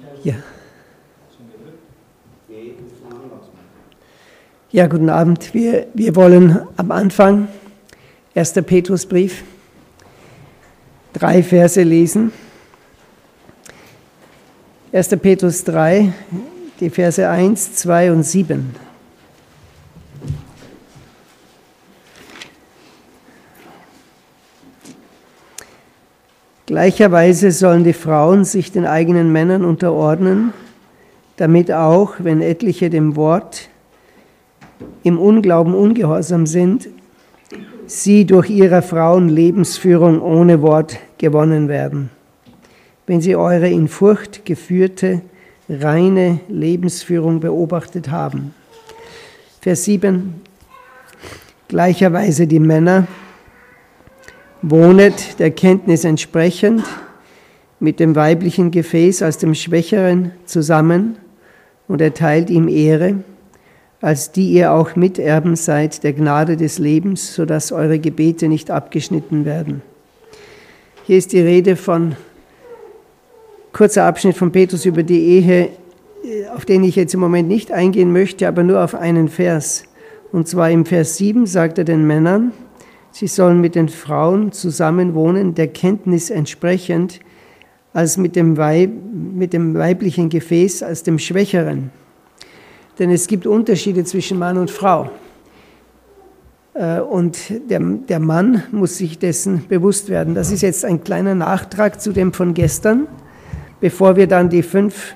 Ja. Ja, guten Abend. Wir wollen am Anfang 1. Petrusbrief 3 Verse lesen. 1. Petrus 3, die Verse 1, 2 und 7. Gleicherweise sollen die Frauen sich den eigenen Männern unterordnen, damit auch, wenn etliche dem Wort im Unglauben ungehorsam sind, sie durch ihre Frauen Lebensführung ohne Wort gewonnen werden. Wenn sie eure in Furcht geführte, reine Lebensführung beobachtet haben. Vers 7. Gleicherweise die Männer, wohnet der Kenntnis entsprechend mit dem weiblichen Gefäß als dem Schwächeren zusammen und erteilt ihm Ehre, als die ihr auch Miterben seid der Gnade des Lebens, sodass eure Gebete nicht abgeschnitten werden. Hier ist die Rede von, kurzer Abschnitt von Petrus über die Ehe, auf den ich jetzt im Moment nicht eingehen möchte, aber nur auf einen Vers. Und zwar im Vers 7 sagt er den Männern, sie sollen mit den Frauen zusammenwohnen, der Kenntnis entsprechend, als mit dem weiblichen Gefäß, als dem Schwächeren. Denn es gibt Unterschiede zwischen Mann und Frau. Und der Mann muss sich dessen bewusst werden. Das ist jetzt ein kleiner Nachtrag zu dem von gestern, bevor wir dann die fünf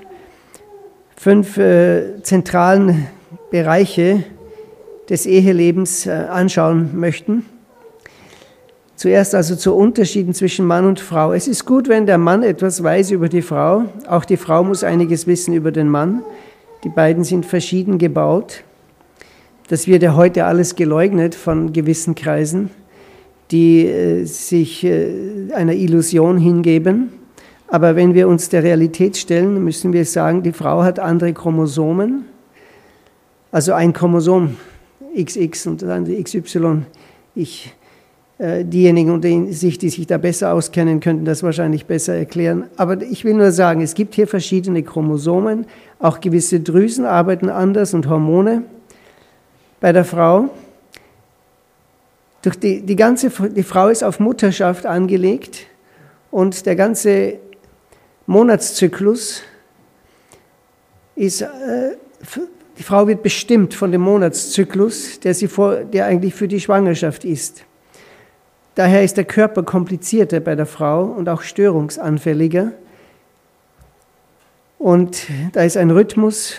zentralen Bereiche des Ehelebens anschauen möchten. Zuerst also zu Unterschieden zwischen Mann und Frau. Es ist gut, wenn der Mann etwas weiß über die Frau. Auch die Frau muss einiges wissen über den Mann. Die beiden sind verschieden gebaut. Das wird ja heute alles geleugnet von gewissen Kreisen, die sich einer Illusion hingeben. Aber wenn wir uns der Realität stellen, müssen wir sagen, die Frau hat andere Chromosomen. Also ein Chromosom XX und das andere XY. Diejenigen unter sich, die sich da besser auskennen, könnten das wahrscheinlich besser erklären. Aber ich will nur sagen, es gibt hier verschiedene Chromosomen, auch gewisse Drüsen arbeiten anders und Hormone bei der Frau. Die Frau ist auf Mutterschaft angelegt und der ganze Monatszyklus ist, die Frau wird bestimmt von dem Monatszyklus, der eigentlich für die Schwangerschaft ist. Daher ist der Körper komplizierter bei der Frau und auch störungsanfälliger. Und da ist ein Rhythmus.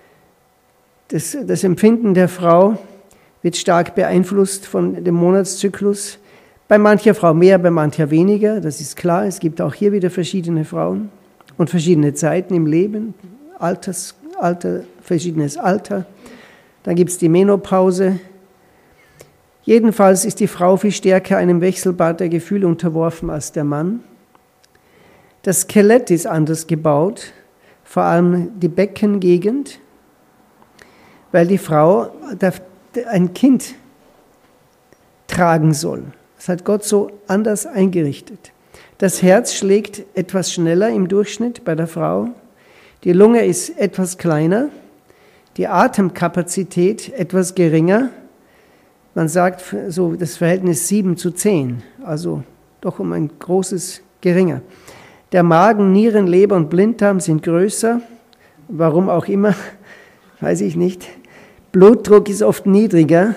Das Empfinden der Frau wird stark beeinflusst von dem Monatszyklus. Bei mancher Frau mehr, bei mancher weniger, das ist klar. Es gibt auch hier wieder verschiedene Frauen und verschiedene Zeiten im Leben, verschiedenes Alter. Dann gibt es die Menopause. Jedenfalls ist die Frau viel stärker einem Wechselbad der Gefühle unterworfen als der Mann. Das Skelett ist anders gebaut, vor allem die Beckengegend, weil die Frau ein Kind tragen soll. Das hat Gott so anders eingerichtet. Das Herz schlägt etwas schneller im Durchschnitt bei der Frau. Die Lunge ist etwas kleiner, die Atemkapazität etwas geringer. Man sagt so das Verhältnis 7:10, also doch um ein großes geringer. Der Magen, Nieren, Leber und Blinddarm sind größer, warum auch immer, weiß ich nicht. Blutdruck ist oft niedriger.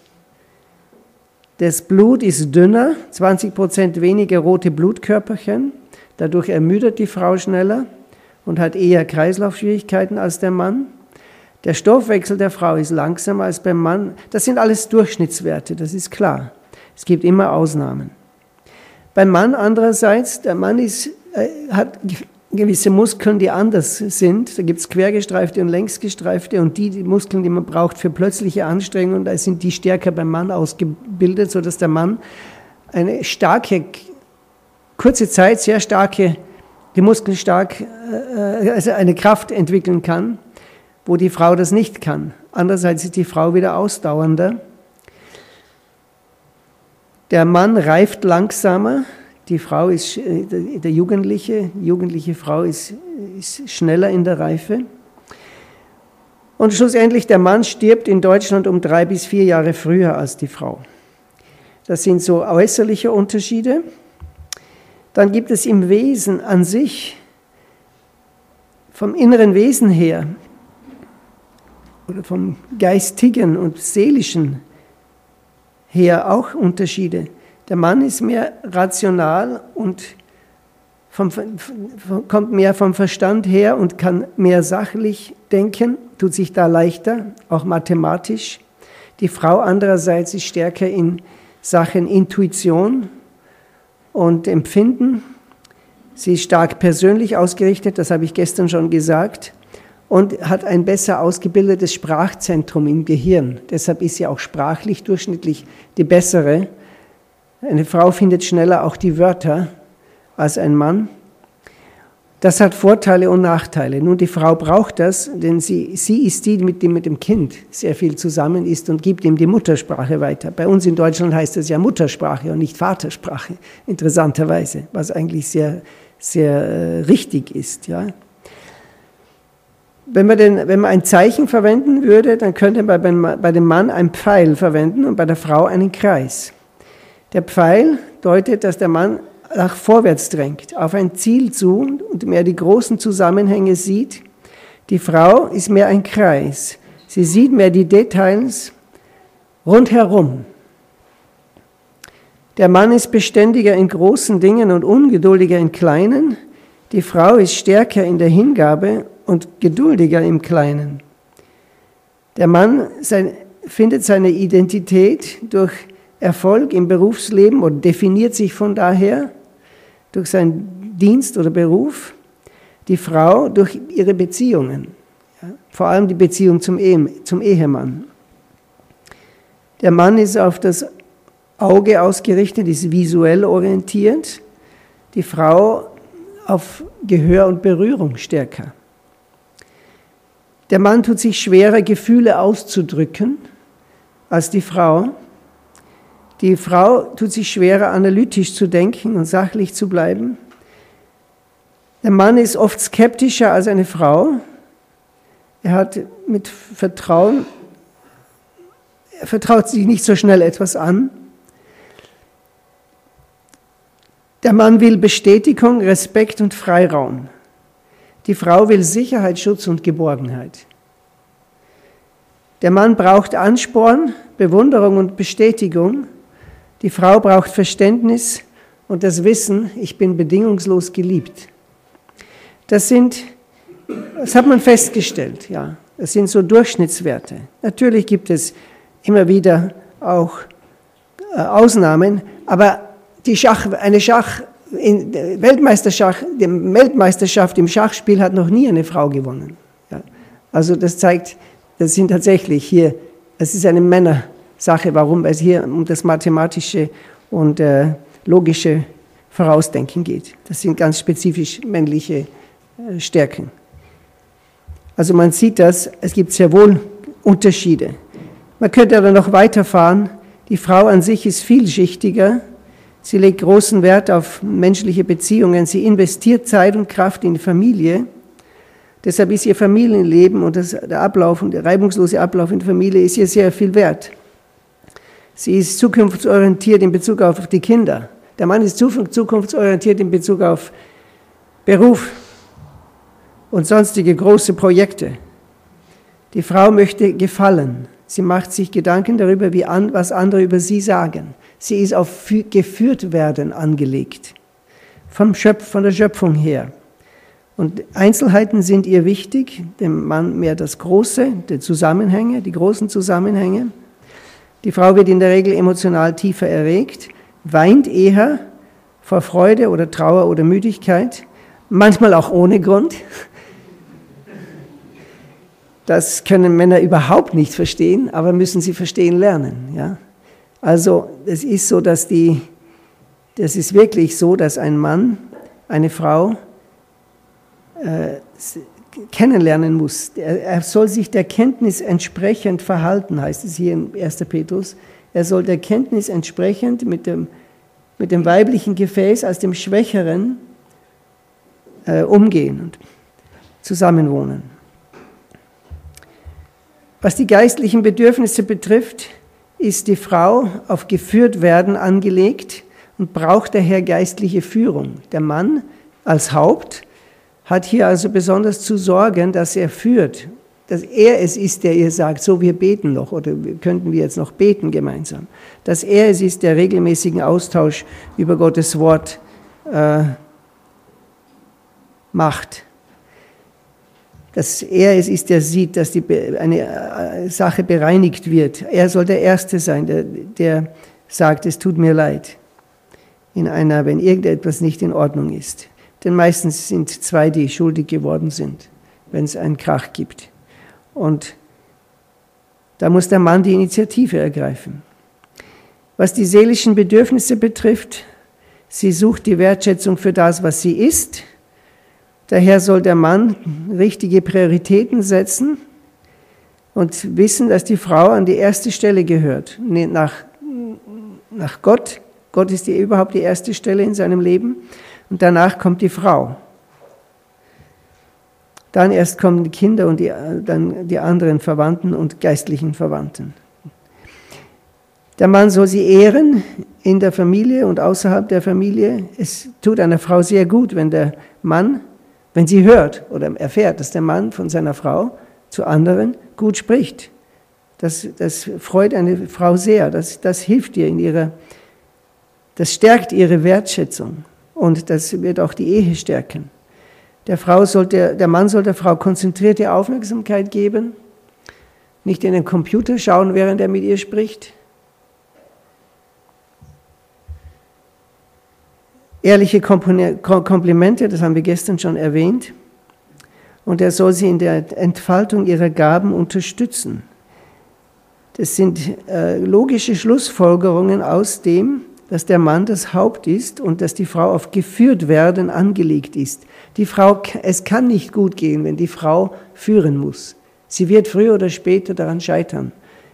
Das Blut ist dünner, 20% weniger rote Blutkörperchen. Dadurch ermüdet die Frau schneller und hat eher Kreislaufschwierigkeiten als der Mann. Der Stoffwechsel der Frau ist langsamer als beim Mann. Das sind alles Durchschnittswerte, das ist klar. Es gibt immer Ausnahmen. Beim Mann andererseits, der Mann hat gewisse Muskeln, die anders sind. Da gibt es quergestreifte und längsgestreifte und die Muskeln, die man braucht für plötzliche Anstrengungen, da sind die stärker beim Mann ausgebildet, sodass der Mann eine kurze Zeit sehr starke, die Muskeln also eine Kraft entwickeln kann, wo die Frau das nicht kann. Andererseits ist die Frau wieder ausdauernder. Der Mann reift langsamer, Die Frau ist, die jugendliche Frau ist schneller in der Reife. Und schlussendlich, der Mann stirbt in Deutschland um 3 bis 4 Jahre früher als die Frau. Das sind so äußerliche Unterschiede. Dann gibt es im Wesen an sich, vom inneren Wesen her, oder vom geistigen und seelischen her auch Unterschiede. Der Mann ist mehr rational und kommt mehr vom Verstand her und kann mehr sachlich denken, tut sich da leichter, auch mathematisch. Die Frau andererseits ist stärker in Sachen Intuition und Empfinden. Sie ist stark persönlich ausgerichtet, das habe ich gestern schon gesagt, und hat ein besser ausgebildetes Sprachzentrum im Gehirn. Deshalb ist sie auch sprachlich durchschnittlich die bessere. Eine Frau findet schneller auch die Wörter als ein Mann. Das hat Vorteile und Nachteile. Nun, die Frau braucht das, denn sie ist die, mit dem Kind sehr viel zusammen ist und gibt ihm die Muttersprache weiter. Bei uns in Deutschland heißt das ja Muttersprache und nicht Vatersprache, interessanterweise, was eigentlich sehr, sehr richtig ist. Ja. Wenn man ein Zeichen verwenden würde, dann könnte man bei dem Mann einen Pfeil verwenden und bei der Frau einen Kreis. Der Pfeil deutet, dass der Mann nach vorwärts drängt, auf ein Ziel zu und mehr die großen Zusammenhänge sieht. Die Frau ist mehr ein Kreis. Sie sieht mehr die Details rundherum. Der Mann ist beständiger in großen Dingen und ungeduldiger in kleinen. Die Frau ist stärker in der Hingabe und geduldiger im Kleinen. Der Mann findet seine Identität durch Erfolg im Berufsleben und definiert sich von daher durch seinen Dienst oder Beruf. Die Frau durch ihre Beziehungen, ja, vor allem die Beziehung zum Ehemann. Der Mann ist auf das Auge ausgerichtet, ist visuell orientiert. Die Frau auf Gehör und Berührung stärker. Der Mann tut sich schwerer, Gefühle auszudrücken als die Frau. Die Frau tut sich schwerer, analytisch zu denken und sachlich zu bleiben. Der Mann ist oft skeptischer als eine Frau. Er hat mit Vertrauen, er vertraut sich nicht so schnell etwas an. Der Mann will Bestätigung, Respekt und Freiraum. Die Frau will Sicherheit, Schutz und Geborgenheit. Der Mann braucht Ansporn, Bewunderung und Bestätigung. Die Frau braucht Verständnis und das Wissen, ich bin bedingungslos geliebt. Das hat man festgestellt, ja. Das sind so Durchschnittswerte. Natürlich gibt es immer wieder auch Ausnahmen, aber die Weltmeisterschaft im Schachspiel hat noch nie eine Frau gewonnen. Ja. Also das zeigt, das sind tatsächlich hier, es ist eine Männersache, warum es hier um das mathematische und logische Vorausdenken geht. Das sind ganz spezifisch männliche Stärken. Also man sieht das, es gibt sehr wohl Unterschiede. Man könnte aber noch weiterfahren, die Frau an sich ist vielschichtiger. Sie legt großen Wert auf menschliche Beziehungen. Sie investiert Zeit und Kraft in die Familie. Deshalb ist ihr Familienleben und der reibungslose Ablauf in der Familie ist ihr sehr viel wert. Sie ist zukunftsorientiert in Bezug auf die Kinder. Der Mann ist zukunftsorientiert in Bezug auf Beruf und sonstige große Projekte. Die Frau möchte gefallen. Sie macht sich Gedanken darüber, was andere über sie sagen. Sie ist auf geführt werden angelegt, von der Schöpfung her. Und Einzelheiten sind ihr wichtig, dem Mann mehr das Große, die Zusammenhänge, die großen Zusammenhänge. Die Frau wird in der Regel emotional tiefer erregt, weint eher vor Freude oder Trauer oder Müdigkeit, manchmal auch ohne Grund. Das können Männer überhaupt nicht verstehen, aber müssen sie verstehen lernen. Ja? Also es ist so, das ist wirklich so, dass ein Mann eine Frau kennenlernen muss. Er soll sich der Kenntnis entsprechend verhalten, heißt es hier in 1. Petrus. Er soll der Kenntnis entsprechend mit dem mit dem weiblichen Gefäß als dem Schwächeren umgehen und zusammenwohnen. Was die geistlichen Bedürfnisse betrifft, ist die Frau auf Geführtwerden angelegt und braucht daher geistliche Führung. Der Mann als Haupt hat hier also besonders zu sorgen, dass er führt, dass er es ist, der ihr sagt, so wir beten noch oder könnten wir jetzt noch beten gemeinsam, dass er es ist, der regelmäßigen Austausch über Gottes Wort macht. Dass er es ist, der sieht, dass eine Sache bereinigt wird. Er soll der Erste sein, der sagt, es tut mir leid, wenn irgendetwas nicht in Ordnung ist. Denn meistens sind zwei, die schuldig geworden sind, wenn es einen Krach gibt. Und da muss der Mann die Initiative ergreifen. Was die seelischen Bedürfnisse betrifft, sie sucht die Wertschätzung für das, was sie ist. Daher soll der Mann richtige Prioritäten setzen und wissen, dass die Frau an die erste Stelle gehört. Nach Gott. Gott ist überhaupt die erste Stelle in seinem Leben. Und danach kommt die Frau. Dann erst kommen die Kinder und dann die anderen Verwandten und geistlichen Verwandten. Der Mann soll sie ehren in der Familie und außerhalb der Familie. Es tut einer Frau sehr gut, wenn sie hört oder erfährt, dass der Mann von seiner Frau zu anderen gut spricht. Das freut eine Frau sehr. Das hilft ihr das stärkt ihre Wertschätzung. Und das wird auch die Ehe stärken. Der Mann soll der Frau konzentrierte Aufmerksamkeit geben, nicht in den Computer schauen, während er mit ihr spricht. Ehrliche Komplimente, das haben wir gestern schon erwähnt. Und er soll sie in der Entfaltung ihrer Gaben unterstützen. Das sind logische Schlussfolgerungen aus dem, dass der Mann das Haupt ist und dass die Frau auf Geführtwerden angelegt ist. Es kann nicht gut gehen, wenn die Frau führen muss. Sie wird früher oder später daran scheitern.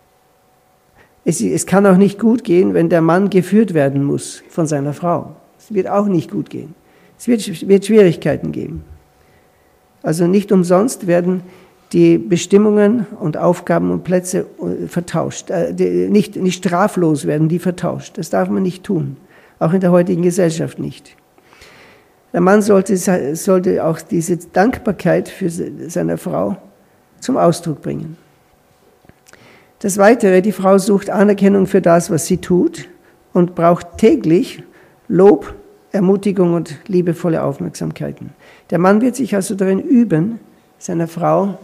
Es kann auch nicht gut gehen, wenn der Mann geführt werden muss von seiner Frau. Es wird auch nicht gut gehen. Es wird Schwierigkeiten geben. Also nicht umsonst werden die Bestimmungen und Aufgaben und Plätze vertauscht. Nicht straflos werden die vertauscht. Das darf man nicht tun. Auch in der heutigen Gesellschaft nicht. Der Mann sollte auch diese Dankbarkeit für seine Frau zum Ausdruck bringen. Das Weitere, die Frau sucht Anerkennung für das, was sie tut und braucht täglich Lob, Ermutigung und liebevolle Aufmerksamkeiten. Der Mann wird sich also darin üben, seiner Frau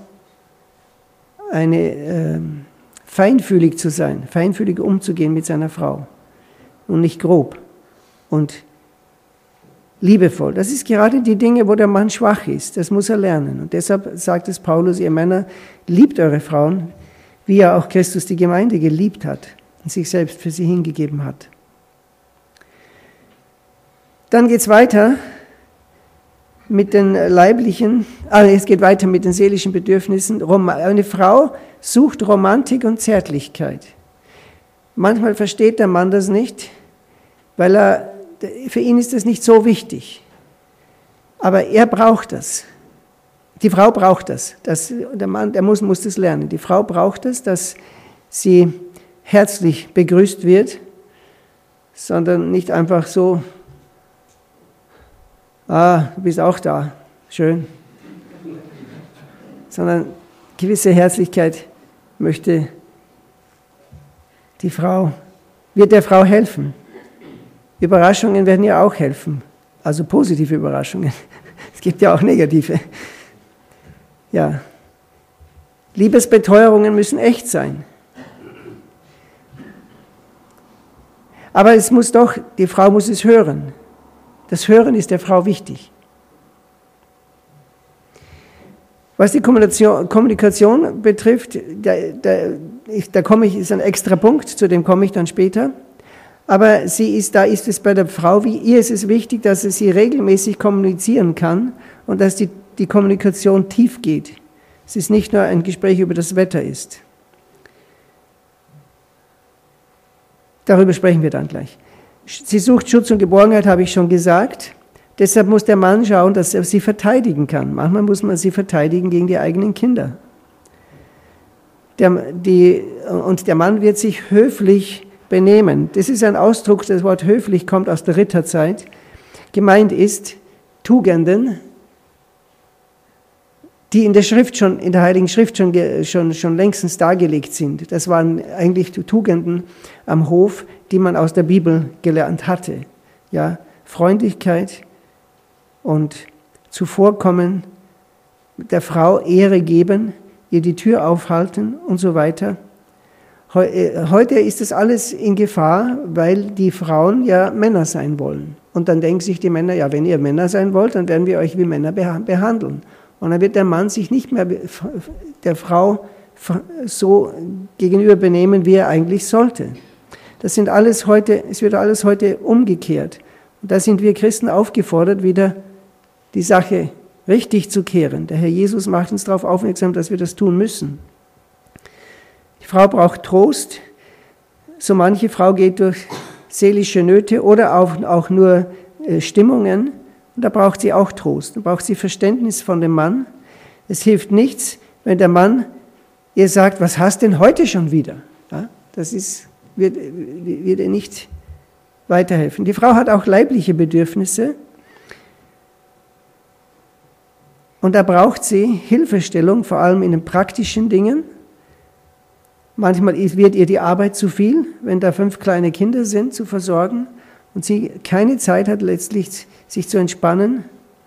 feinfühlig zu sein, feinfühlig umzugehen mit seiner Frau und nicht grob und liebevoll. Das ist gerade die Dinge, wo der Mann schwach ist. Das muss er lernen. Und deshalb sagt es Paulus, ihr Männer, liebt eure Frauen, wie ja auch Christus die Gemeinde geliebt hat und sich selbst für sie hingegeben hat. Dann geht es weiter mit den es geht weiter mit den seelischen Bedürfnissen. Eine Frau sucht Romantik und Zärtlichkeit. Manchmal versteht der Mann das nicht, weil für ihn ist das nicht so wichtig. Aber er braucht das. Die Frau braucht das. Der Mann, der muss das lernen. Die Frau braucht es, dass sie herzlich begrüßt wird, sondern nicht einfach so, du bist auch da, schön. Sondern gewisse Herzlichkeit wird der Frau helfen. Überraschungen werden ja auch helfen, also positive Überraschungen. Es gibt ja auch negative. Ja. Liebesbeteuerungen müssen echt sein. Aber die Frau muss es hören. Das Hören ist der Frau wichtig. Was die Kommunikation betrifft, ist ein extra Punkt, zu dem komme ich dann später. Aber da ist es bei der Frau, ihr ist es wichtig, dass sie regelmäßig kommunizieren kann und dass die Kommunikation tief geht. Es ist nicht nur ein Gespräch über das Wetter ist. Darüber sprechen wir dann gleich. Sie sucht Schutz und Geborgenheit, habe ich schon gesagt. Deshalb muss der Mann schauen, dass er sie verteidigen kann. Manchmal muss man sie verteidigen gegen die eigenen Kinder. Und der Mann wird sich höflich benehmen. Das ist ein Ausdruck, das Wort höflich kommt aus der Ritterzeit. Gemeint ist Tugenden, die in der Heiligen Schrift schon längstens dargelegt sind. Das waren eigentlich Tugenden am Hof, die man aus der Bibel gelernt hatte. Ja, Freundlichkeit und Zuvorkommen, der Frau Ehre geben, ihr die Tür aufhalten und so weiter. Heute ist das alles in Gefahr, weil die Frauen ja Männer sein wollen. Und dann denken sich die Männer, ja, wenn ihr Männer sein wollt, dann werden wir euch wie Männer behandeln. Und dann wird der Mann sich nicht mehr der Frau so gegenüber benehmen, wie er eigentlich sollte. Es wird alles heute umgekehrt. Und da sind wir Christen aufgefordert, wieder die Sache richtig zu kehren. Der Herr Jesus macht uns darauf aufmerksam, dass wir das tun müssen. Die Frau braucht Trost. So manche Frau geht durch seelische Nöte oder auch nur Stimmungen. Und da braucht sie auch Trost. Da braucht sie Verständnis von dem Mann. Es hilft nichts, wenn der Mann ihr sagt, was hast denn heute schon wieder? Ja, wird ihr nicht weiterhelfen. Die Frau hat auch leibliche Bedürfnisse. Und da braucht sie Hilfestellung, vor allem in den praktischen Dingen. Manchmal wird ihr die Arbeit zu viel, wenn da 5 kleine Kinder sind, zu versorgen und sie keine Zeit hat, letztlich sich zu entspannen,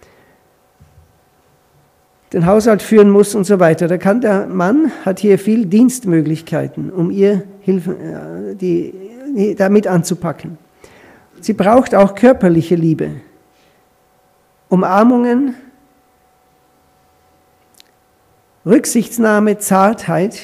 den Haushalt führen muss und so weiter. Der Mann hat hier viel Dienstmöglichkeiten, um ihr damit anzupacken. Sie braucht auch körperliche Liebe, Umarmungen, Rücksichtnahme, Zartheit.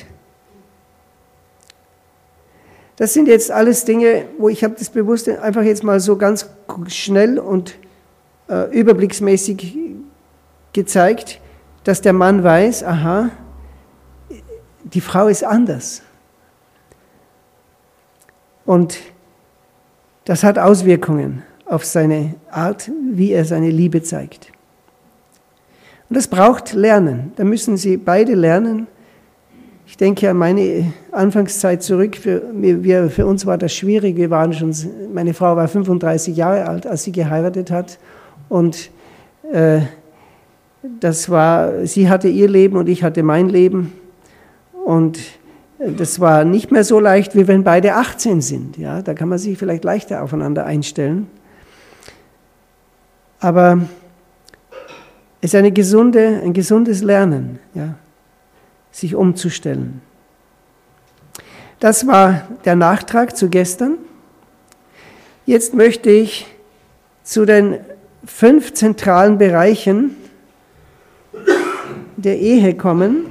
Das sind jetzt alles Dinge, wo ich habe das bewusst einfach jetzt mal so ganz schnell und überblicksmäßig gezeigt, dass der Mann weiß, aha, die Frau ist anders. Und das hat Auswirkungen auf seine Art, wie er seine Liebe zeigt. Und das braucht Lernen. Da müssen sie beide lernen. Ich denke an meine Anfangszeit zurück. Für uns war das schwierig. Meine Frau war 35 Jahre alt, als sie geheiratet hat. Und sie hatte ihr Leben und ich hatte mein Leben. Und das war nicht mehr so leicht, wie wenn beide 18 sind. Ja, da kann man sich vielleicht leichter aufeinander einstellen. Aber es ist ein gesundes Lernen, ja, sich umzustellen. Das war der Nachtrag zu gestern. Jetzt möchte ich zu den 5 zentralen Bereichen der Ehe kommen.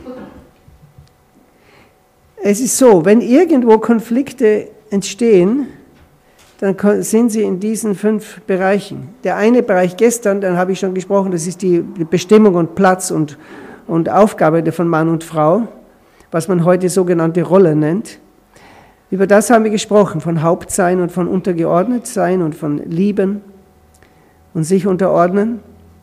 Es ist so, wenn irgendwo Konflikte entstehen, dann sind sie in diesen 5 Bereichen. Der eine Bereich gestern, dann habe ich schon gesprochen, das ist die Bestimmung und Platz und Aufgabe von Mann und Frau, was man heute sogenannte Rolle nennt. Über das haben wir gesprochen, von Hauptsein und von Untergeordnetsein und von Lieben und sich unterordnen.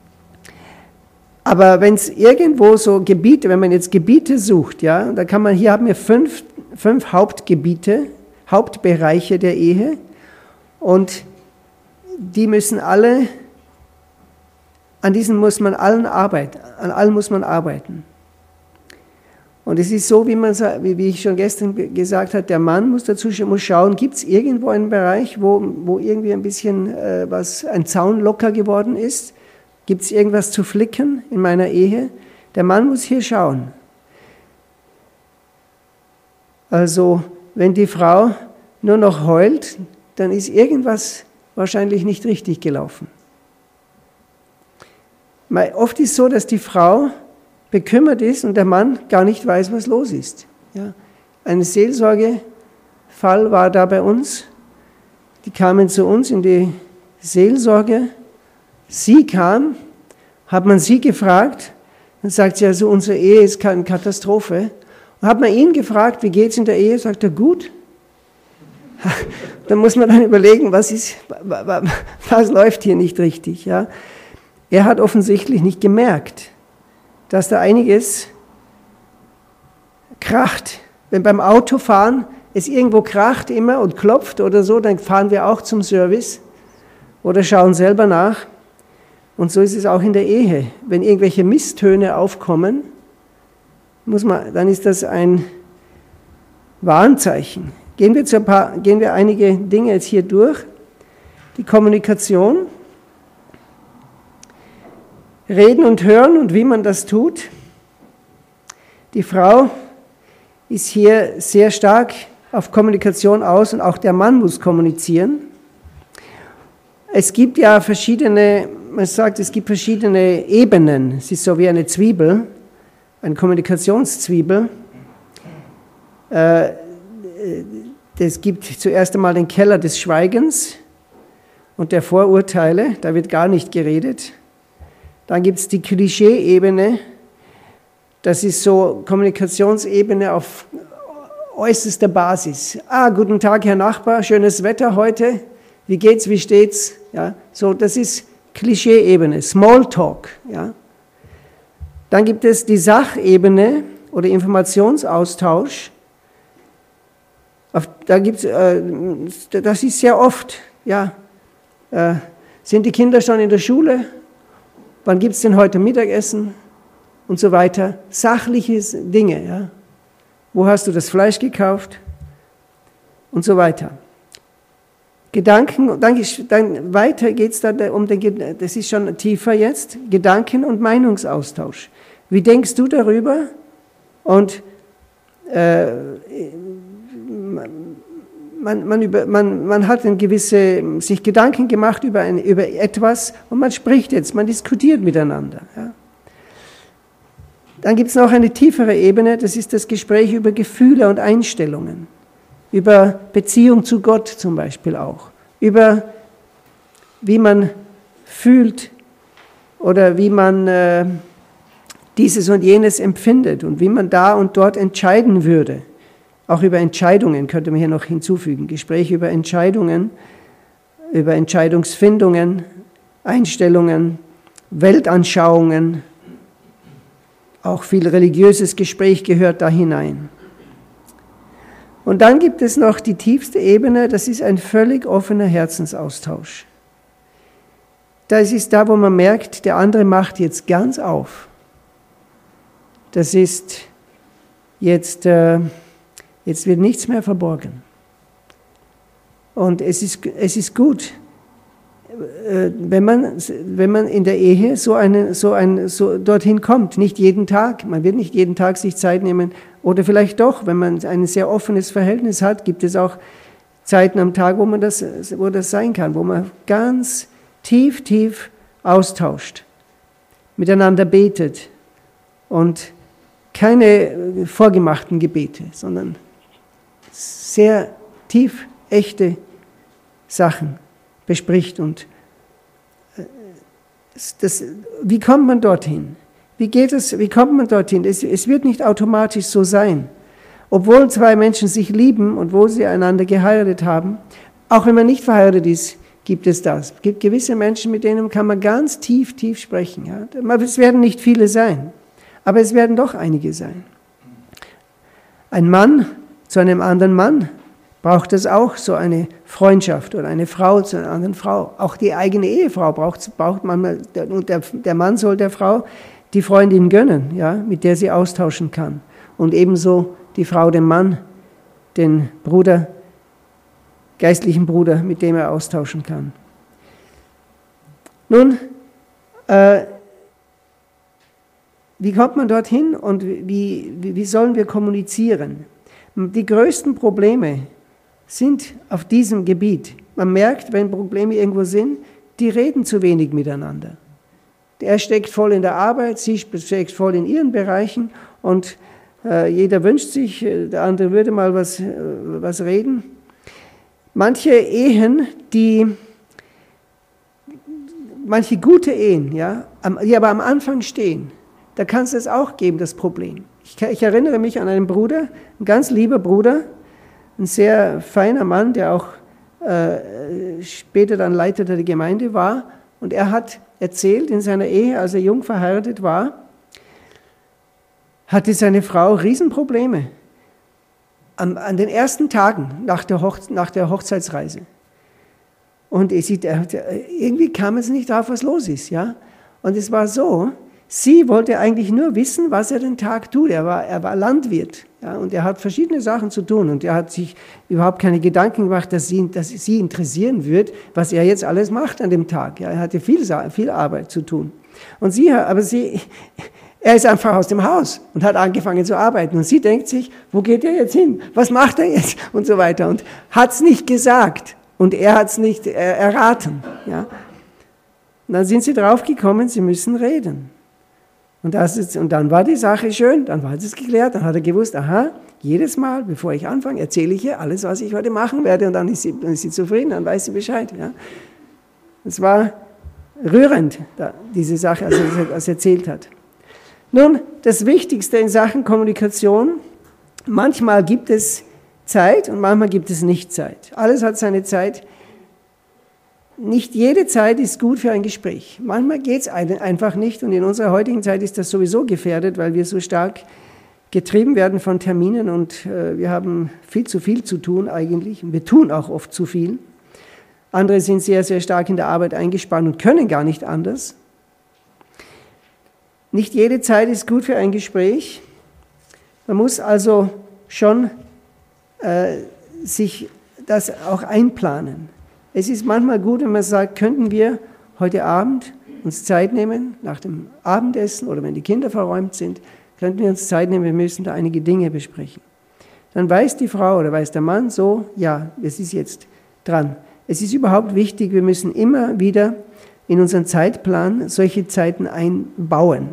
Aber wenn es irgendwo so Gebiete, wenn man jetzt Gebiete sucht, ja, da kann man, hier haben wir 5 Hauptgebiete, Hauptbereiche der Ehe. Und die müssen alle, an allen muss man arbeiten. Und es ist so, wie ich schon gestern gesagt habe, der Mann muss schauen, gibt es irgendwo einen Bereich, wo irgendwie ein bisschen ein Zaun locker geworden ist? Gibt es irgendwas zu flicken in meiner Ehe? Der Mann muss hier schauen. Also, wenn die Frau nur noch heult, dann ist irgendwas wahrscheinlich nicht richtig gelaufen. Oft ist es so, dass die Frau bekümmert ist und der Mann gar nicht weiß, was los ist. Ja. Ein Seelsorgefall war da bei uns. Die kamen zu uns in die Seelsorge. Sie kam, hat man sie gefragt, dann sagt sie, also unsere Ehe ist keine Katastrophe. Und hat man ihn gefragt, wie geht es in der Ehe, sagt er, gut. Da muss man dann überlegen, was läuft hier nicht richtig. Ja? Er hat offensichtlich nicht gemerkt, dass da einiges kracht. Wenn beim Autofahren es irgendwo kracht immer und klopft oder so, dann fahren wir auch zum Service oder schauen selber nach. Und so ist es auch in der Ehe. Wenn irgendwelche Misstöne aufkommen, dann ist das ein Warnzeichen. Gehen wir einige Dinge jetzt hier durch. Die Kommunikation, Reden und Hören und wie man das tut. Die Frau ist hier sehr stark auf Kommunikation aus und auch der Mann muss kommunizieren. Es gibt ja man sagt, es gibt verschiedene Ebenen. Es ist so wie eine Zwiebel, eine Kommunikationszwiebel. Es gibt zuerst einmal den Keller des Schweigens und der Vorurteile, da wird gar nicht geredet. Dann gibt es die Klischee-Ebene, das ist so Kommunikationsebene auf äußerster Basis. Guten Tag, Herr Nachbar, schönes Wetter heute, wie geht's, wie steht's? Ja, so, das ist Klischee-Ebene, Smalltalk. Ja. Dann gibt es die Sachebene oder Informationsaustausch. Das ist sehr oft, ja, sind die Kinder schon in der Schule? Wann gibt es denn heute Mittagessen? Und so weiter. Sachliche Dinge, ja. Wo hast du das Fleisch gekauft? Und so weiter. Gedanken, dann weiter geht es dann das ist schon tiefer jetzt, Gedanken- und Meinungsaustausch. Wie denkst du darüber? Und man hat sich Gedanken gemacht über etwas und man spricht jetzt, man diskutiert miteinander. Ja. Dann gibt es noch eine tiefere Ebene, das ist das Gespräch über Gefühle und Einstellungen, über Beziehung zu Gott zum Beispiel auch, über wie man fühlt oder wie man dieses und jenes empfindet und wie man da und dort entscheiden würde. Auch über Entscheidungen könnte man hier noch hinzufügen. Gespräche über Entscheidungen, über Entscheidungsfindungen, Einstellungen, Weltanschauungen. Auch viel religiöses Gespräch gehört da hinein. Und dann gibt es noch die tiefste Ebene, das ist ein völlig offener Herzensaustausch. Das ist da, wo man merkt, der andere macht jetzt ganz auf. Das ist jetzt wird nichts mehr verborgen. Und es ist gut, wenn man in der Ehe so dorthin kommt, nicht jeden Tag, man wird nicht jeden Tag sich Zeit nehmen, oder vielleicht doch, wenn man ein sehr offenes Verhältnis hat, gibt es auch Zeiten am Tag, wo das sein kann, wo man ganz tief austauscht, miteinander betet und keine vorgemachten Gebete, sondern sehr tief echte Sachen bespricht. Und wie kommt man dorthin? Wie kommt man dorthin? Es wird nicht automatisch so sein. Obwohl zwei Menschen sich lieben und wo sie einander geheiratet haben, auch wenn man nicht verheiratet ist, gibt es das. Es gibt gewisse Menschen, mit denen kann man ganz tief sprechen. Ja? Es werden nicht viele sein, aber es werden doch einige sein. Ein Mann zu einem anderen Mann braucht es auch, so eine Freundschaft, oder eine Frau zu einer anderen Frau. Auch die eigene Ehefrau braucht manchmal, und der Mann soll der Frau die Freundin gönnen, ja, mit der sie austauschen kann. Und ebenso die Frau dem Mann, den Bruder, geistlichen Bruder, mit dem er austauschen kann. Nun, wie kommt man dorthin und wie sollen wir kommunizieren? Die größten Probleme sind auf diesem Gebiet. Man merkt, wenn Probleme irgendwo sind, die reden zu wenig miteinander. Er steckt voll in der Arbeit, sie steckt voll in ihren Bereichen und jeder wünscht sich, der andere würde mal was reden. Manche gute Ehen, ja, die aber am Anfang stehen, da kann es auch geben, das Problem. Ich erinnere mich an einen Bruder, ein ganz lieber Bruder, ein sehr feiner Mann, der auch später dann Leiter der Gemeinde war. Und er hat erzählt, in seiner Ehe, als er jung verheiratet war, hatte seine Frau Riesenprobleme. An den ersten Tagen nach der Hochzeitsreise. Und irgendwie kam es nicht drauf, was los ist. Ja? Und es war so, sie wollte eigentlich nur wissen, was er den Tag tut. Er war Landwirt, ja? Und er hat verschiedene Sachen zu tun. Und er hat sich überhaupt keine Gedanken gemacht, dass sie interessieren wird, was er jetzt alles macht an dem Tag. Ja? Er hatte viel Arbeit zu tun. Und er ist einfach aus dem Haus und hat angefangen zu arbeiten. Und sie denkt sich, wo geht er jetzt hin? Was macht er jetzt? Und so weiter. Und hat es nicht gesagt. Und er hat es nicht erraten. Ja? Und dann sind sie draufgekommen, sie müssen reden. Und dann war die Sache schön, dann war es geklärt, dann hat er gewusst, aha, jedes Mal, bevor ich anfange, erzähle ich ihr alles, was ich heute machen werde. Und dann ist sie zufrieden, dann weiß sie Bescheid. Ja? Es war rührend, diese Sache, als er das erzählt hat. Nun, das Wichtigste in Sachen Kommunikation, manchmal gibt es Zeit und manchmal gibt es nicht Zeit. Alles hat seine Zeit. Nicht jede Zeit ist gut für ein Gespräch. Manchmal geht es einfach nicht und in unserer heutigen Zeit ist das sowieso gefährdet, weil wir so stark getrieben werden von Terminen und wir haben viel zu tun eigentlich. Und wir tun auch oft zu viel. Andere sind sehr, sehr stark in der Arbeit eingespannt und können gar nicht anders. Nicht jede Zeit ist gut für ein Gespräch. Man muss also schon sich das auch einplanen. Es ist manchmal gut, wenn man sagt, könnten wir heute Abend uns Zeit nehmen, nach dem Abendessen oder wenn die Kinder verräumt sind, könnten wir uns Zeit nehmen, wir müssen da einige Dinge besprechen. Dann weiß die Frau oder weiß der Mann so, ja, es ist jetzt dran. Es ist überhaupt wichtig, wir müssen immer wieder in unseren Zeitplan solche Zeiten einbauen.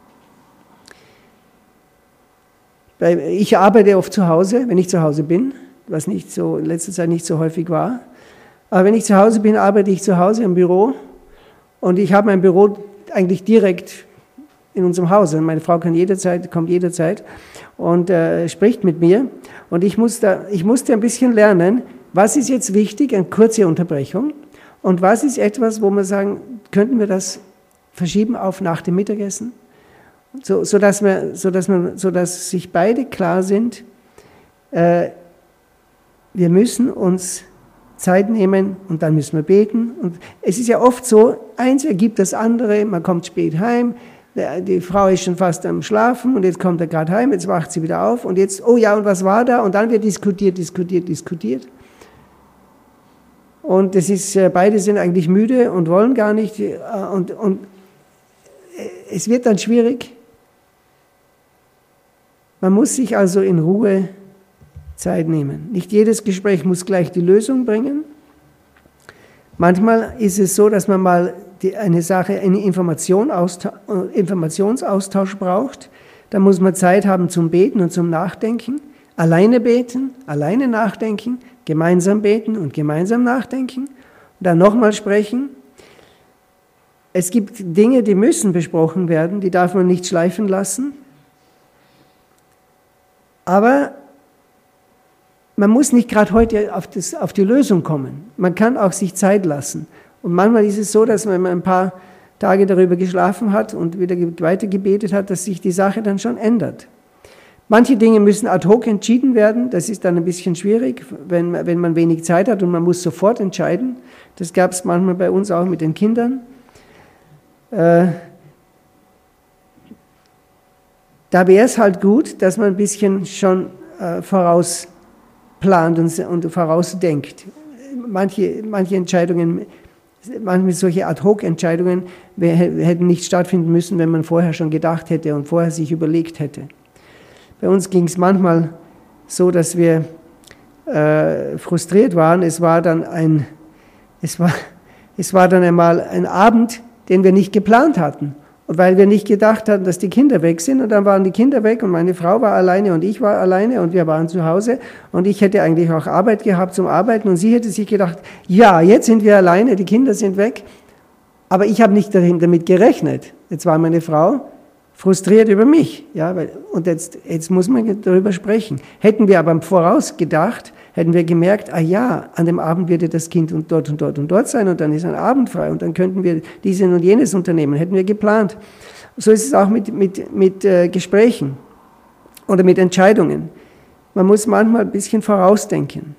Ich arbeite oft zu Hause, wenn ich zu Hause bin, was nicht so in letzter Zeit nicht so häufig war. Aber wenn ich zu Hause bin, arbeite ich zu Hause im Büro und ich habe mein Büro eigentlich direkt in unserem Haus. Meine Frau kommt jederzeit und spricht mit mir. Und ich musste ein bisschen lernen, was ist jetzt wichtig, eine kurze Unterbrechung und was ist etwas, wo wir sagen, könnten wir das verschieben auf nach dem Mittagessen? Sodass sich beide klar sind, wir müssen uns Zeit nehmen und dann müssen wir beten. Und es ist ja oft so, eins ergibt das andere, man kommt spät heim, die Frau ist schon fast am Schlafen und jetzt kommt er gerade heim, jetzt wacht sie wieder auf und jetzt, oh ja, und was war da? Und dann wird diskutiert. Und beide sind eigentlich müde und wollen gar nicht und es wird dann schwierig. Man muss sich also in Ruhe Zeit nehmen. Nicht jedes Gespräch muss gleich die Lösung bringen. Manchmal ist es so, dass man mal einen Informationsaustausch braucht. Da muss man Zeit haben zum Beten und zum Nachdenken. Alleine beten, alleine nachdenken, gemeinsam beten und gemeinsam nachdenken. Und dann nochmal sprechen. Es gibt Dinge, die müssen besprochen werden, die darf man nicht schleifen lassen. Aber man muss nicht gerade heute auf die Lösung kommen. Man kann auch sich Zeit lassen. Und manchmal ist es so, dass wenn man ein paar Tage darüber geschlafen hat und wieder weiter gebetet hat, dass sich die Sache dann schon ändert. Manche Dinge müssen ad hoc entschieden werden. Das ist dann ein bisschen schwierig, wenn man wenig Zeit hat und man muss sofort entscheiden. Das gab es manchmal bei uns auch mit den Kindern. Da wäre es halt gut, dass man ein bisschen schon vorausplant und vorausdenkt. Manche Entscheidungen, manchmal solche Ad-Hoc-Entscheidungen hätten nicht stattfinden müssen, wenn man vorher schon gedacht hätte und vorher sich überlegt hätte. Bei uns ging es manchmal so, dass wir frustriert waren. Es war dann einmal ein Abend, den wir nicht geplant hatten. Und weil wir nicht gedacht hatten, dass die Kinder weg sind. Und dann waren die Kinder weg und meine Frau war alleine und ich war alleine und wir waren zu Hause. Und ich hätte eigentlich auch Arbeit gehabt zum Arbeiten. Und sie hätte sich gedacht, ja, jetzt sind wir alleine, die Kinder sind weg. Aber ich habe nicht damit gerechnet. Jetzt war meine Frau frustriert über mich. Ja, und jetzt muss man darüber sprechen. Hätten wir aber vorausgedacht, hätten wir gemerkt, ah ja, an dem Abend wird ja das Kind und dort und dort und dort sein und dann ist ein Abend frei und dann könnten wir dieses und jenes unternehmen, hätten wir geplant. So ist es auch mit Gesprächen oder mit Entscheidungen. Man muss manchmal ein bisschen vorausdenken.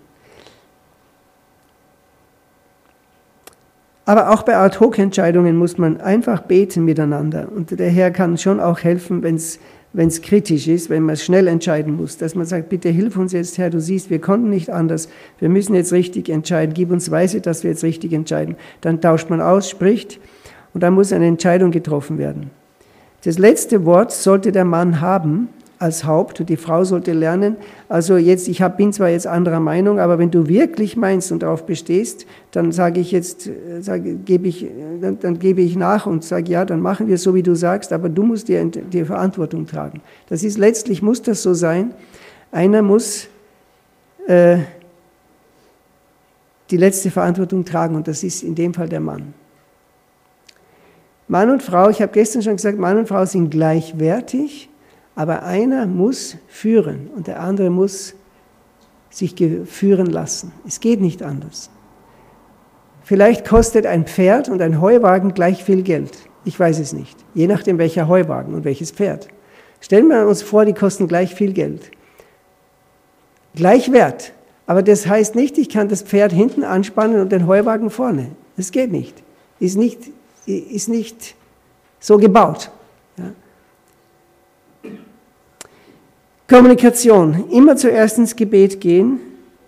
Aber auch bei Ad-hoc-Entscheidungen muss man einfach beten miteinander. Und der Herr kann schon auch helfen, wenn es kritisch ist, wenn man es schnell entscheiden muss. Dass man sagt, bitte hilf uns jetzt, Herr, du siehst, wir konnten nicht anders. Wir müssen jetzt richtig entscheiden. Gib uns Weisheit, dass wir jetzt richtig entscheiden. Dann tauscht man aus, spricht und dann muss eine Entscheidung getroffen werden. Das letzte Wort sollte der Mann haben als Haupt und die Frau sollte lernen, also jetzt, bin zwar jetzt anderer Meinung, aber wenn du wirklich meinst und darauf bestehst, dann gebe ich nach und sage, ja, dann machen wir es so, wie du sagst, aber du musst die Verantwortung tragen. Letztlich muss das so sein, einer muss die letzte Verantwortung tragen und das ist in dem Fall der Mann. Mann und Frau, ich habe gestern schon gesagt, Mann und Frau sind gleichwertig, aber einer muss führen und der andere muss sich führen lassen. Es geht nicht anders. Vielleicht kostet ein Pferd und ein Heuwagen gleich viel Geld. Ich weiß es nicht. Je nachdem, welcher Heuwagen und welches Pferd. Stellen wir uns vor, die kosten gleich viel Geld. Gleich Wert. Aber das heißt nicht, ich kann das Pferd hinten anspannen und den Heuwagen vorne. Das geht nicht. Ist nicht so gebaut. Ja. Kommunikation, immer zuerst ins Gebet gehen,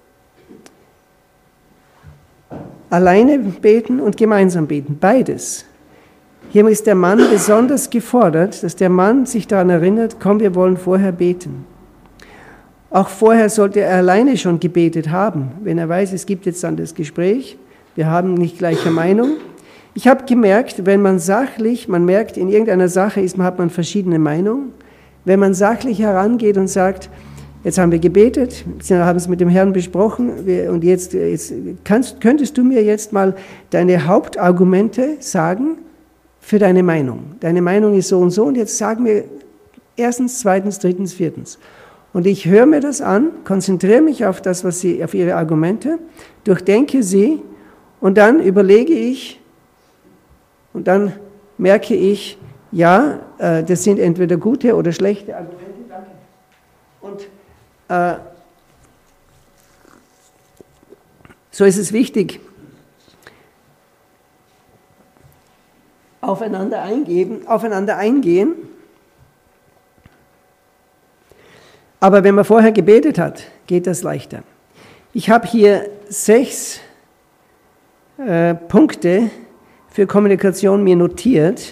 alleine beten und gemeinsam beten, beides. Hier ist der Mann besonders gefordert, dass der Mann sich daran erinnert, komm, wir wollen vorher beten. Auch vorher sollte er alleine schon gebetet haben, wenn er weiß, es gibt jetzt dann das Gespräch, wir haben nicht gleiche Meinung. Ich habe gemerkt, wenn man merkt, in irgendeiner Sache hat man verschiedene Meinungen. Wenn man sachlich herangeht und sagt, jetzt haben wir gebetet, wir haben es mit dem Herrn besprochen und jetzt könntest du mir jetzt mal deine Hauptargumente sagen für deine Meinung. Deine Meinung ist so und jetzt sag mir erstens, zweitens, drittens, viertens. Und ich höre mir das an, konzentriere mich auf auf ihre Argumente, durchdenke sie und dann überlege ich und dann merke ich, ja, das sind entweder gute oder schlechte Argumente. Danke. Und so ist es wichtig, aufeinander eingehen. Aber wenn man vorher gebetet hat, geht das leichter. Ich habe hier 6 Punkte für Kommunikation mir notiert.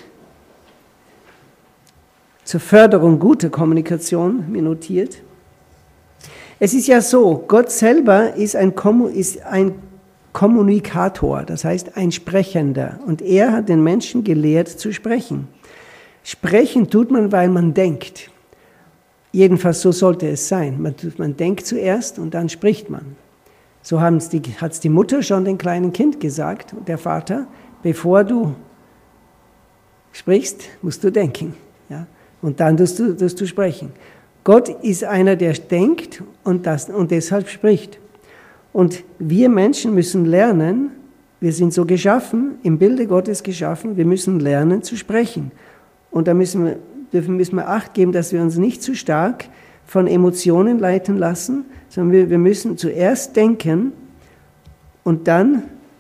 Zur Förderung guter Kommunikation mir notiert. Es ist ja so, Gott selber ist ein Kommunikator, das heißt ein Sprechender. Und er hat den Menschen gelehrt zu sprechen. Sprechen tut man, weil man denkt. Jedenfalls so sollte es sein. Man denkt zuerst und dann spricht man. So hat es die Mutter schon dem kleinen Kind gesagt, der Vater, bevor du sprichst, musst du denken. Ja? Und dann wirst du sprechen. Gott ist einer, der denkt und deshalb spricht. Und wir Menschen müssen lernen, wir sind so geschaffen, im Bilde Gottes geschaffen, wir müssen lernen zu sprechen. Und da müssen wir Acht geben, dass wir uns nicht zu stark von Emotionen leiten lassen, sondern wir müssen zuerst denken und dann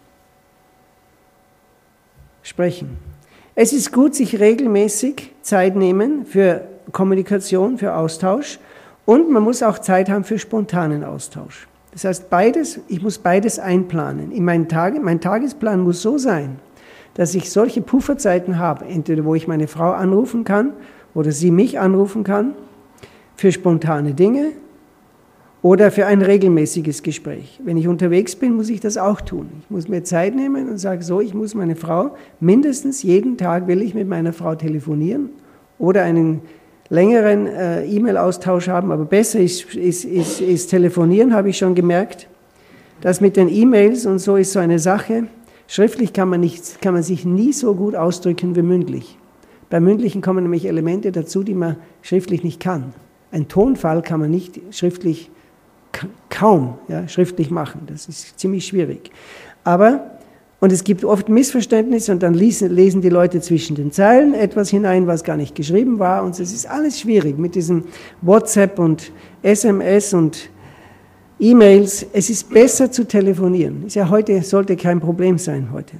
sprechen. Es ist gut, sich regelmäßig Zeit nehmen für Kommunikation, für Austausch und man muss auch Zeit haben für spontanen Austausch. Das heißt, ich muss beides einplanen. Mein Tagesplan muss so sein, dass ich solche Pufferzeiten habe, entweder wo ich meine Frau anrufen kann oder sie mich anrufen kann, für spontane Dinge oder für ein regelmäßiges Gespräch. Wenn ich unterwegs bin, muss ich das auch tun. Ich muss mir Zeit nehmen und sage so, ich muss meine Frau, mindestens jeden Tag will ich mit meiner Frau telefonieren oder einen längeren E-Mail-Austausch haben, aber besser ist telefonieren, habe ich schon gemerkt. Das mit den E-Mails und so ist so eine Sache. Schriftlich kann man sich nie so gut ausdrücken wie mündlich. Beim Mündlichen kommen nämlich Elemente dazu, die man schriftlich nicht kann. Ein Tonfall kann man nicht schriftlich, kaum schriftlich machen. Das ist ziemlich schwierig. Und es gibt oft Missverständnisse und dann lesen die Leute zwischen den Zeilen etwas hinein, was gar nicht geschrieben war. Und es ist alles schwierig mit diesem WhatsApp und SMS und E-Mails. Es ist besser zu telefonieren. Ist ja heute, sollte kein Problem sein heute.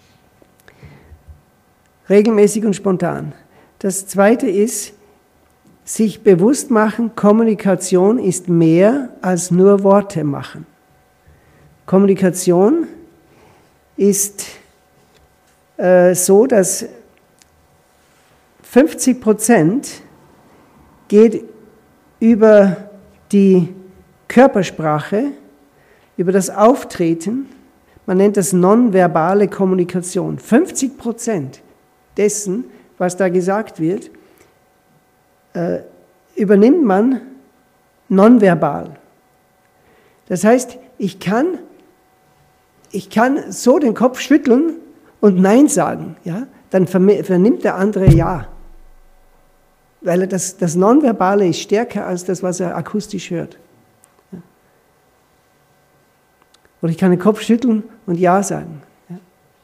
Regelmäßig und spontan. Das Zweite ist, sich bewusst machen, Kommunikation ist mehr als nur Worte machen. Kommunikation ist so, dass 50% geht über die Körpersprache, über das Auftreten. Man nennt das nonverbale Kommunikation. 50% dessen, was da gesagt wird, übernimmt man nonverbal. Das heißt, ich kann so den Kopf schütteln und Nein sagen, ja? Dann vernimmt der andere Ja. Weil das Nonverbale ist stärker als das, was er akustisch hört. Ja? Oder ich kann den Kopf schütteln und Ja sagen. Ja?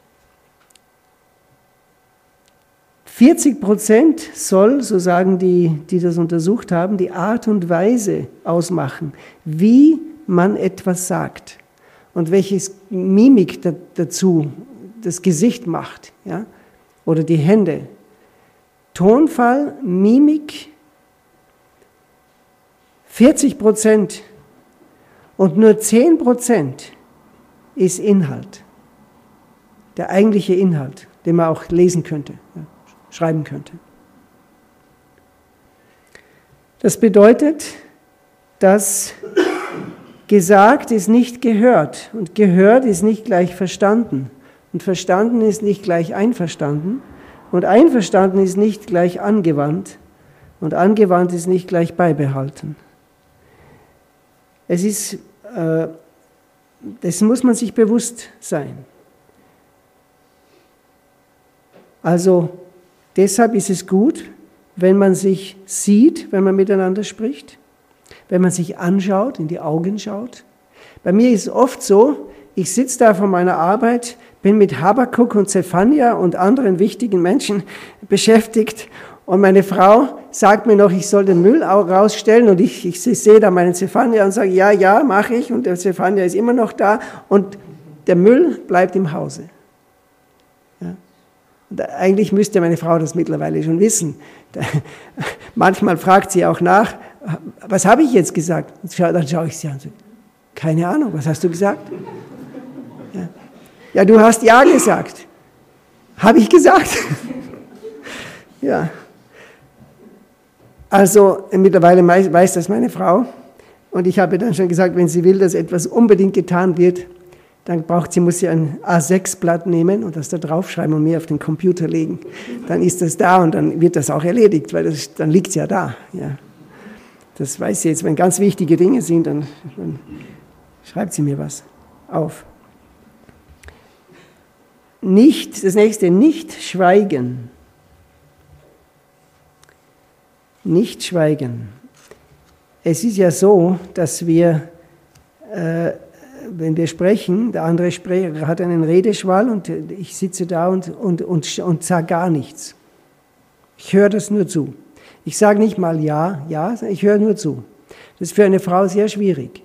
40% soll, so sagen die das untersucht haben, die Art und Weise ausmachen, wie man etwas sagt und welches Mimik dazu das Gesicht macht, ja? Oder die Hände. Tonfall, Mimik, 40% und nur 10% ist Inhalt, der eigentliche Inhalt, den man auch lesen könnte, ja, schreiben könnte. Das bedeutet, dass gesagt ist nicht gehört und gehört ist nicht gleich verstanden und verstanden ist nicht gleich einverstanden und einverstanden ist nicht gleich angewandt und angewandt ist nicht gleich beibehalten. Dessen muss man sich bewusst sein. Also deshalb ist es gut, wenn man sich sieht, wenn man miteinander spricht, wenn man sich anschaut, in die Augen schaut. Bei mir ist es oft so, ich sitze da vor meiner Arbeit, bin mit Habakuk und Zephania und anderen wichtigen Menschen beschäftigt und meine Frau sagt mir noch, ich soll den Müll rausstellen und ich sehe da meinen Zephania und sage, ja, mache ich und der Zephania ist immer noch da und der Müll bleibt im Hause. Ja. Und eigentlich müsste meine Frau das mittlerweile schon wissen. Manchmal fragt sie auch nach, was habe ich jetzt gesagt? Dann schaue ich sie an und sage, keine Ahnung, was hast du gesagt? Ja, du hast Ja gesagt. Habe ich gesagt? Ja. Also mittlerweile weiß das meine Frau und ich habe dann schon gesagt, wenn sie will, dass etwas unbedingt getan wird, dann muss sie ein A6-Blatt nehmen und das da draufschreiben und mir auf den Computer legen. Dann ist das da und dann wird das auch erledigt, weil dann liegt es ja da. Ja. Das weiß sie jetzt, wenn ganz wichtige Dinge sind, dann schreibt sie mir was auf. Das nächste, nicht schweigen. Nicht schweigen. Es ist ja so, dass wir, wenn wir sprechen, der andere Sprecher hat einen Redeschwall und ich sitze da und sage gar nichts. Ich höre das nur zu. Ich sage nicht mal ja, ich höre nur zu. Das ist für eine Frau sehr schwierig.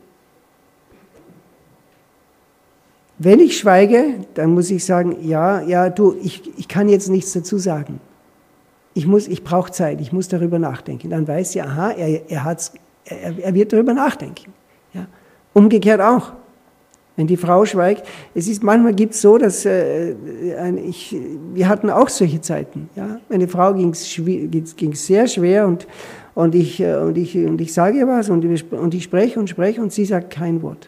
Wenn ich schweige, dann muss ich sagen, ich kann jetzt nichts dazu sagen. Ich brauche Zeit, ich muss darüber nachdenken. Dann weiß sie, aha, er wird darüber nachdenken. Ja. Umgekehrt auch. Wenn die Frau schweigt, manchmal gibt es so, dass wir hatten auch solche Zeiten. Ja. Meine Frau ging sehr schwer und ich sage ihr was und ich spreche und sie sagt kein Wort.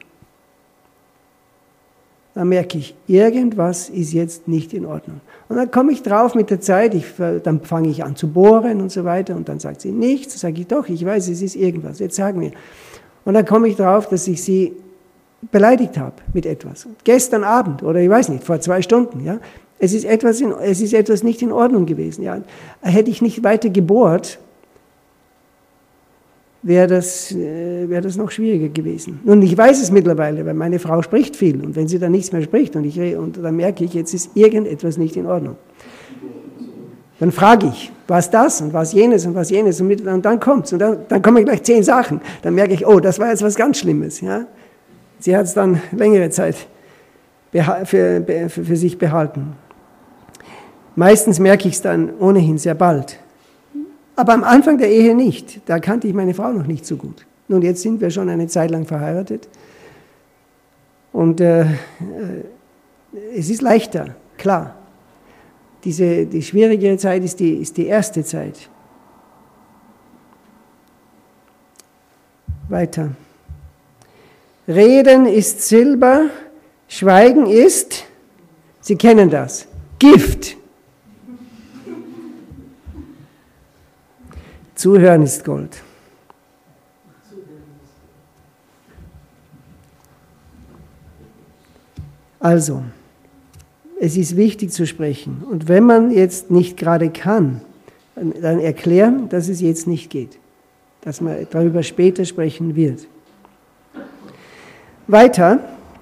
Dann merke ich, irgendwas ist jetzt nicht in Ordnung. Und dann komme ich drauf mit der Zeit, dann fange ich an zu bohren und so weiter und dann sagt sie nichts, dann sage ich doch, ich weiß, es ist irgendwas, jetzt sag mir. Und dann komme ich drauf, dass ich sie beleidigt habe mit etwas. Gestern Abend oder ich weiß nicht, vor 2 Stunden, ja, Es ist etwas nicht in Ordnung gewesen. Ja. Hätte ich nicht weiter gebohrt, wäre das noch schwieriger gewesen. Nun, ich weiß es mittlerweile, weil meine Frau spricht viel. Und wenn sie dann nichts mehr spricht und dann merke ich, jetzt ist irgendetwas nicht in Ordnung. Dann frage ich, was das und was jenes und was jenes und dann kommt's. Und dann kommen gleich 10 Sachen. Dann merke ich, oh, das war jetzt was ganz Schlimmes. Ja? Sie hat es dann längere Zeit für sich behalten. Meistens merke ich es dann ohnehin sehr bald. Aber am Anfang der Ehe nicht. Da kannte ich meine Frau noch nicht so gut. Nun, jetzt sind wir schon eine Zeit lang verheiratet. Und es ist leichter, klar. Die schwierigere Zeit ist die erste Zeit. Weiter. Reden ist Silber, Schweigen ist, Sie kennen das, Gift. Zuhören ist Gold. Also, es ist wichtig zu sprechen. Und wenn man jetzt nicht gerade kann, dann erklären, dass es jetzt nicht geht. Dass man darüber später sprechen wird. Weiter.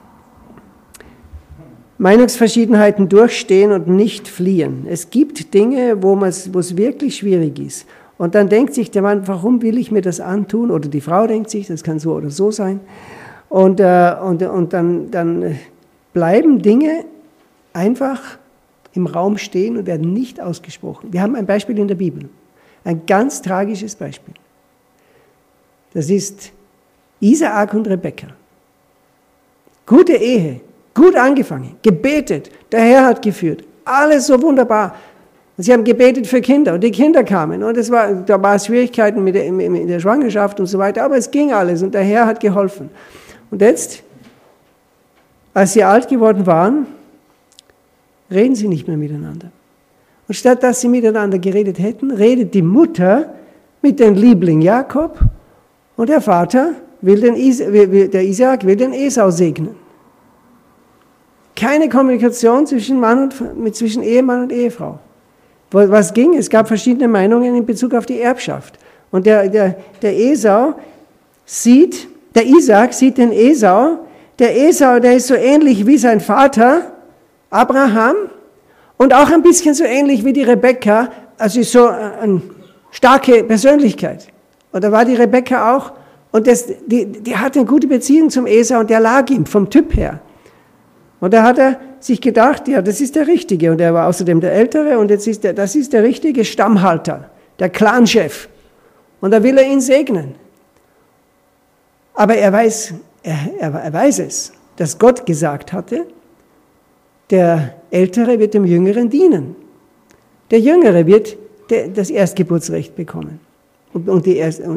Meinungsverschiedenheiten durchstehen und nicht fliehen. Es gibt Dinge, wo es wirklich schwierig ist. Und dann denkt sich der Mann, warum will ich mir das antun? Oder die Frau denkt sich, das kann so oder so sein. Und dann bleiben Dinge einfach im Raum stehen und werden nicht ausgesprochen. Wir haben ein Beispiel in der Bibel, ein ganz tragisches Beispiel. Das ist Isaak und Rebekka. Gute Ehe, gut angefangen, gebetet, der Herr hat geführt, alles so wunderbar. Sie haben gebetet für Kinder und die Kinder kamen und da war es Schwierigkeiten in der Schwangerschaft und so weiter, aber es ging alles und der Herr hat geholfen. Und jetzt, als sie alt geworden waren, reden sie nicht mehr miteinander. Und statt dass sie miteinander geredet hätten, redet die Mutter mit dem Liebling Jakob und der Vater der Isaak will den Esau segnen. Keine Kommunikation zwischen Ehemann und Ehefrau. Was ging? Es gab verschiedene Meinungen in Bezug auf die Erbschaft. Und der Isaak sieht den Esau. Der Esau, der ist so ähnlich wie sein Vater, Abraham, und auch ein bisschen so ähnlich wie die Rebekka, also ist so eine starke Persönlichkeit. Und da war die Rebekka auch. Und die hatte eine gute Beziehung zum Esau und der lag ihm vom Typ her. Und da hat er sich gedacht, ja, das ist der Richtige. Und er war außerdem der Ältere und das ist der richtige Stammhalter, der Clanchef. Und da will er ihn segnen. Aber er weiß es, dass Gott gesagt hatte, der Ältere wird dem Jüngeren dienen. Der Jüngere wird das Erstgeburtsrecht bekommen. Und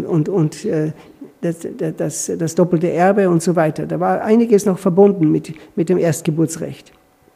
das doppelte Erbe und so weiter. Da war einiges noch verbunden mit dem Erstgeburtsrecht.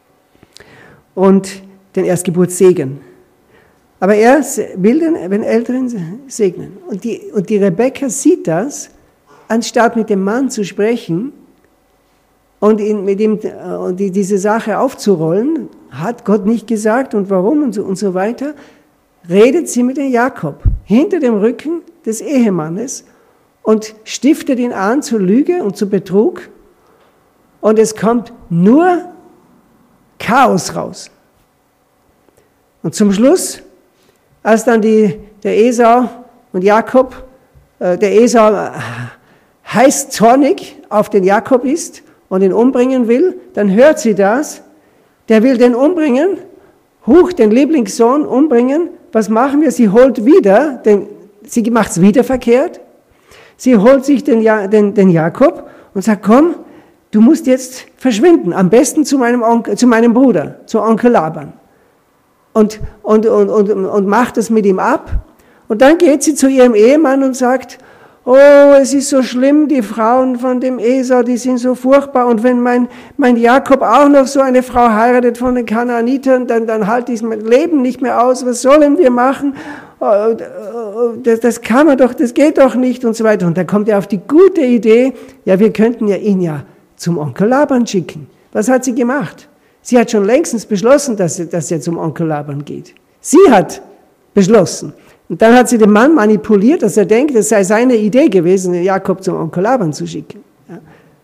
Und den Erstgeburtssegen. Aber er will den Älteren segnen. Und die Rebekka sieht das, anstatt mit dem Mann zu sprechen und mit ihm diese Sache aufzurollen, hat Gott nicht gesagt und warum und so weiter, redet sie mit dem Jakob hinter dem Rücken des Ehemannes und stiftet ihn an zur Lüge und zu Betrug. Und es kommt nur Chaos raus. Und zum Schluss, als dann der Esau und Jakob, der Esau heiß zornig auf den Jakob ist und ihn umbringen will, dann hört sie das, der will den umbringen, den Lieblingssohn umbringen. Was machen wir? Sie holt wieder, sie macht es wieder verkehrt. Sie holt sich den Jakob und sagt, komm, du musst jetzt verschwinden, am besten zu meinem Bruder, zu Onkel Laban. Und macht es mit ihm ab. Und dann geht sie zu ihrem Ehemann und sagt, oh, es ist so schlimm, die Frauen von dem Esau, die sind so furchtbar. Und wenn mein Jakob auch noch so eine Frau heiratet von den Kanaanitern, dann halte ich mein Leben nicht mehr aus. Was sollen wir machen? Das kann man doch, das geht doch nicht und so weiter. Und dann kommt er auf die gute Idee, ja, wir könnten ihn ja zum Onkel Laban schicken. Was hat sie gemacht? Sie hat schon längstens beschlossen, dass er zum Onkel Laban geht. Sie hat beschlossen. Und dann hat sie den Mann manipuliert, dass er denkt, es sei seine Idee gewesen, Jakob zum Onkel Laban zu schicken. Ja.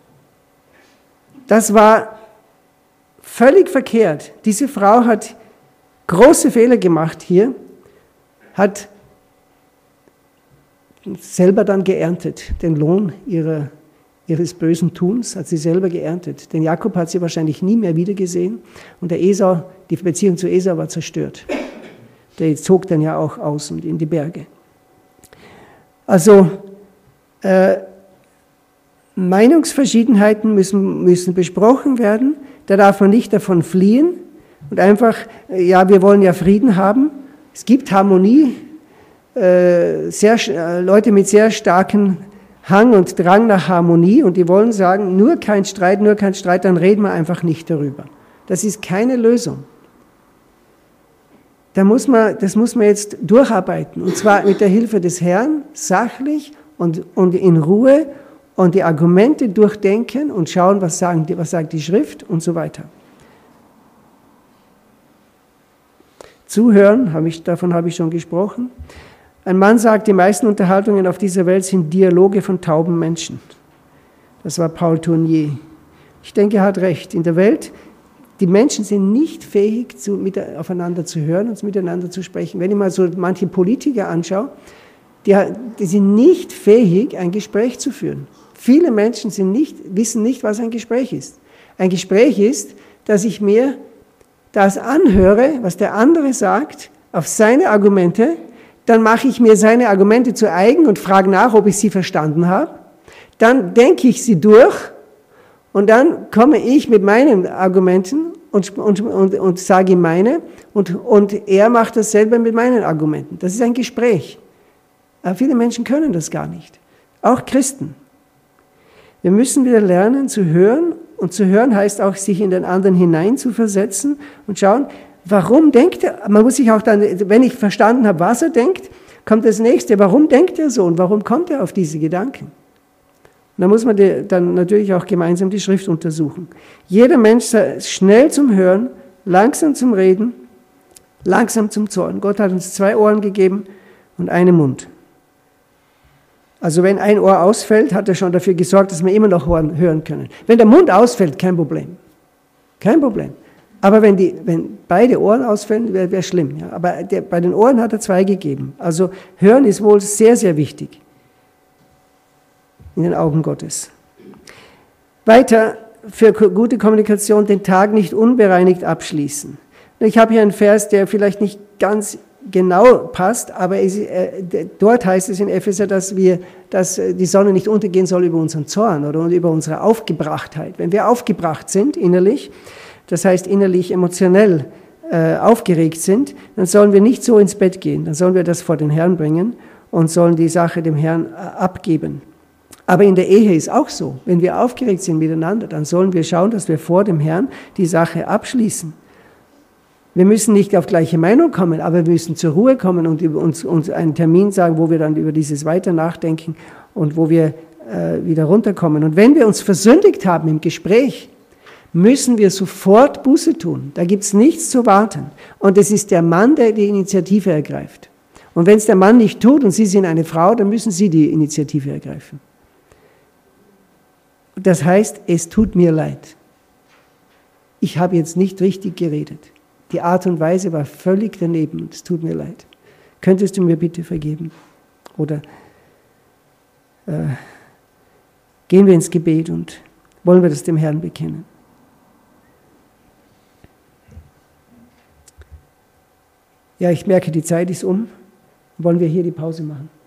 Das war völlig verkehrt. Diese Frau hat große Fehler gemacht hier, hat selber dann geerntet, den Lohn ihres bösen Tuns hat sie selber geerntet. Den Jakob hat sie wahrscheinlich nie mehr wiedergesehen und der Esau, die Beziehung zu Esau war zerstört. Der zog dann ja auch aus und in die Berge. Also Meinungsverschiedenheiten müssen besprochen werden, da darf man nicht davon fliehen und einfach, ja, wir wollen ja Frieden haben. Es gibt Harmonie, Leute mit sehr starken Hang und Drang nach Harmonie und die wollen sagen, nur kein Streit, dann reden wir einfach nicht darüber. Das ist keine Lösung. Das muss man jetzt durcharbeiten und zwar mit der Hilfe des Herrn, sachlich und in Ruhe und die Argumente durchdenken und schauen, was sagt die Schrift und so weiter. Zuhören, davon habe ich schon gesprochen. Ein Mann sagt, die meisten Unterhaltungen auf dieser Welt sind Dialoge von tauben Menschen. Das war Paul Tournier. Ich denke, er hat recht. In der Welt, die Menschen sind nicht fähig, aufeinander zu hören und miteinander zu sprechen. Wenn ich mal so manche Politiker anschaue, die sind nicht fähig, ein Gespräch zu führen. Viele Menschen wissen nicht, was ein Gespräch ist. Ein Gespräch ist, dass ich mir das anhöre, was der andere sagt, auf seine Argumente, dann mache ich mir seine Argumente zu eigen und frage nach, ob ich sie verstanden habe. Dann denke ich sie durch und dann komme ich mit meinen Argumenten und sage ihm meine und er macht dasselbe mit meinen Argumenten. Das ist ein Gespräch. Aber viele Menschen können das gar nicht. Auch Christen. Wir müssen wieder lernen zu hören und zu hören heißt auch, sich in den anderen hineinzuversetzen und schauen, warum denkt er? Man muss sich auch dann, wenn ich verstanden habe, was er denkt, kommt das Nächste. Warum denkt er so und warum kommt er auf diese Gedanken? Und da muss man dann natürlich auch gemeinsam die Schrift untersuchen. Jeder Mensch ist schnell zum Hören, langsam zum Reden, langsam zum Zorn. Gott hat uns 2 Ohren gegeben und einen Mund. Also wenn ein Ohr ausfällt, hat er schon dafür gesorgt, dass wir immer noch hören können. Wenn der Mund ausfällt, kein Problem. Kein Problem. Aber wenn beide Ohren ausfällen, wäre schlimm. Ja. Aber bei den Ohren hat er 2 gegeben. Also Hören ist wohl sehr, sehr wichtig in den Augen Gottes. Weiter, für gute Kommunikation den Tag nicht unbereinigt abschließen. Ich habe hier einen Vers, der vielleicht nicht ganz genau passt, aber dort heißt es in Epheser, dass die Sonne nicht untergehen soll über unseren Zorn oder über unsere Aufgebrachtheit. Wenn wir aufgebracht sind innerlich, das heißt innerlich emotionell aufgeregt sind, dann sollen wir nicht so ins Bett gehen, dann sollen wir das vor den Herrn bringen und sollen die Sache dem Herrn abgeben. Aber in der Ehe ist auch so, wenn wir aufgeregt sind miteinander, dann sollen wir schauen, dass wir vor dem Herrn die Sache abschließen. Wir müssen nicht auf gleiche Meinung kommen, aber wir müssen zur Ruhe kommen und uns einen Termin sagen, wo wir dann über dieses weiter nachdenken und wo wir wieder runterkommen. Und wenn wir uns versündigt haben im Gespräch, müssen wir sofort Buße tun. Da gibt es nichts zu warten. Und es ist der Mann, der die Initiative ergreift. Und wenn es der Mann nicht tut und Sie sind eine Frau, dann müssen Sie die Initiative ergreifen. Das heißt, es tut mir leid. Ich habe jetzt nicht richtig geredet. Die Art und Weise war völlig daneben und es tut mir leid. Könntest du mir bitte vergeben? Oder gehen wir ins Gebet und wollen wir das dem Herrn bekennen? Ja, ich merke, die Zeit ist um. Wollen wir hier die Pause machen?